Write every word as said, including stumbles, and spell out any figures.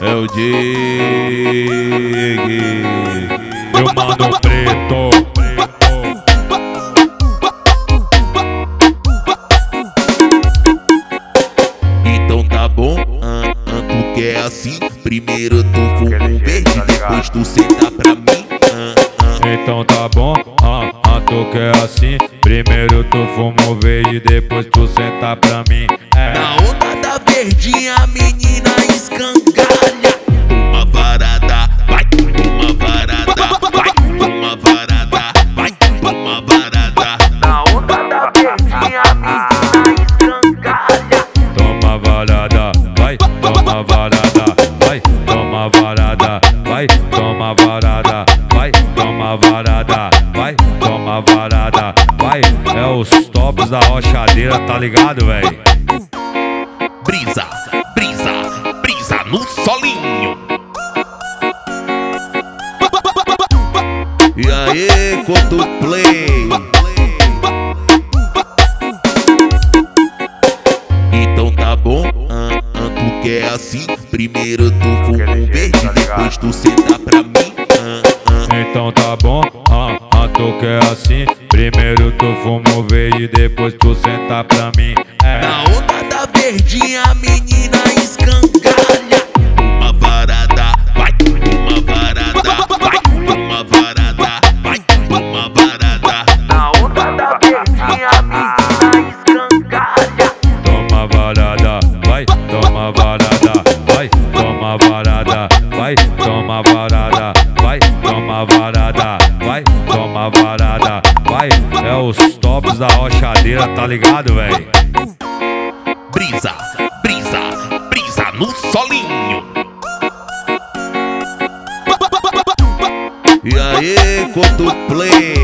é o Dig, meu mano preto. Então tá bom, ah, ah, tu quer assim? Primeiro tu fuma um verde, depois tu senta pra mim. ah, ah. Então tá bom, ah, ah, tu quer assim? Primeiro tu fuma o verde, depois tu senta pra mim. É. Na onda da verdinha a menina escangalha. Uma varada, vai, uma varada, vai, uma varada, vai, uma varada. Na onda da verdinha a menina escangalha. Toma varada, vai, toma varada, vai, toma varada, vai, toma varada, vai, toma varada, vai, toma varada, vai. É os tops da rochadeira, tá ligado, véi? Brisa, brisa, brisa no solinho. E aí, quanto play? Então tá bom, ah, ah, tu quer assim? Primeiro tu fuma um verde, depois tu senta pra mim. ah, ah. Então tá bom, ah, ah, tu quer assim? Primeiro tu fuma o verde, depois tu senta pra mim. É. Na onda da verdinha a menina escangalha. Uma varada, vai, uma varada, vai, uma varada, vai, uma varada. Na onda da verdinha a menina escangalha. Toma varada, vai, toma varada, vai, toma varada, vai, toma varada, vai, toma varada, vai, toma varada, vai. É os tops da rochadeira, tá ligado, véi? Brisa, brisa, brisa no solinho. E aí, quanto play?